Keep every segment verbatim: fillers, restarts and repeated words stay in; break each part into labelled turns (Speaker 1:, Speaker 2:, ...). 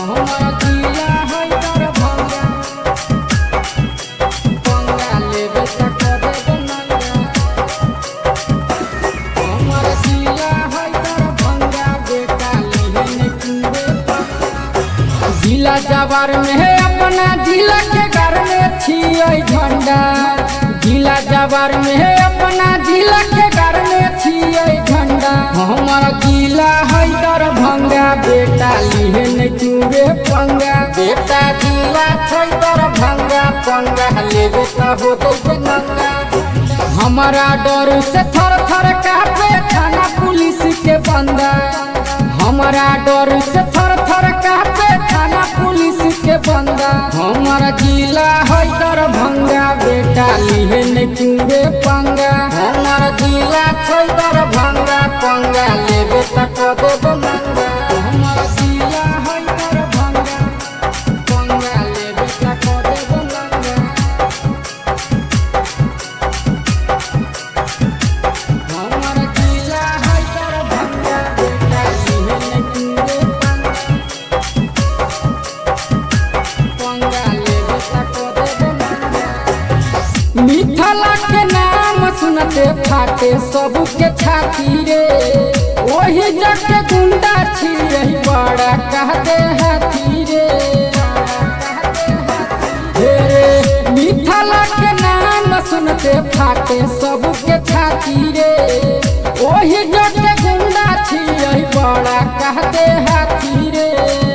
Speaker 1: हमारा जिला है दरभंगा, पंगा लेबे त करे नंगा। हमारा जिला है दरभंगा, बेटा लेने चूड़े पंगा। जिला जवार में है अपना जिला के घर में छियै झंडा। जिला जवार में है अपना जिला के घर में छियै झंडा। हमारा जिला है दरभंगा, बेटा लिहन चूड़े पंगा। बेटा जिला छै दरभंगा, पंगा लेबे त होते नंगा। हमारा डर से थर थर कांपे थाना पुलिस के बंदा। हमारा डर से थर थर कांपे थाना पुलिस के बंदा। हमारा जिला है दरभंगा, बेटा लिहन चूड़े पंगा। हमारा जिला छै दरभंगा, पंगा लेबे त करे नंगा। हमारा जिला है दरभंगा, पंगा लेबे त करे नंगा। हमारा जिला है दरभंगा, बेटा लिहन चूड़े पंगा लेबे त करे नंगा। मिथिला के नाम सुनते फाटे सबके छाती रे। वही जग के गुंडा छियै बड़ा कहते हाथी रे। हे रे मिथिला के नाम सुनते फाटे सबके छाती रे। वही जग के गुंडा छियै बड़ा कहते हाथी रे।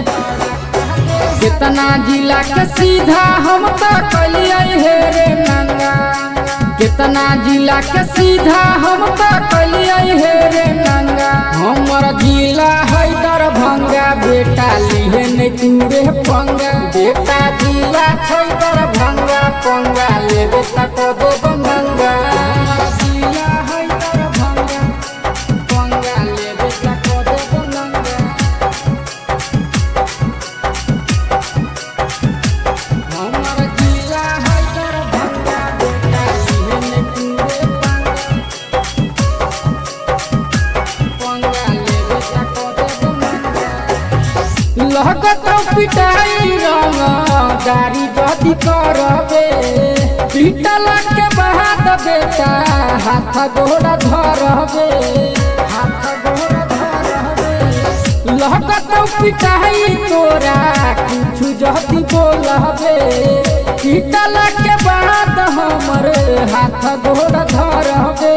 Speaker 1: कितना जिला के सीधा हम तो कलियै हे रे नंगा। कितना जिला के सीधा हम तो कलियै हे रे नंगा। हमर जिला है दरभंगा, बेटा लिहन चूड़े पंगा। बेटा जिला छै दरभंगा, पंगा लेबे त करे नंगा। हमर जिला है दरभंगा, पंगा लेबे त करे नंगा। हमारा जिला है दरभंगा, बेटा लिहन चूड़े पंगा लेबे त करे नंगा। लगत पिटाई रंग गाड़ी जदी करबे। पिटला के बाद बेटा हाथ गोड़ा धरबे, हाथ गोड़ा धरबे। लगत पिटाई तोरा कुछ जदी बोलबे। पिटला के बाद हमर हाथ गोड़ा धरबे।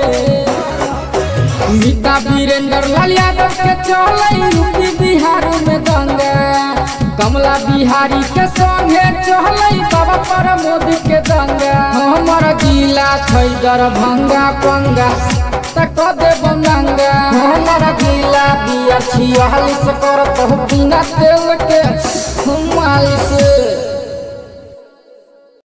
Speaker 1: मीता वीरेंद्र लाल यादव के चलै यूपी बिहार में दंगा। कमला बिहारी के संगे चलै बाबा प्रमोद के दंगा। हमर जिला छै दरभंगा, पंगा त करे नंगा। हमर जिला बिया छियालीस करत बिना तेल के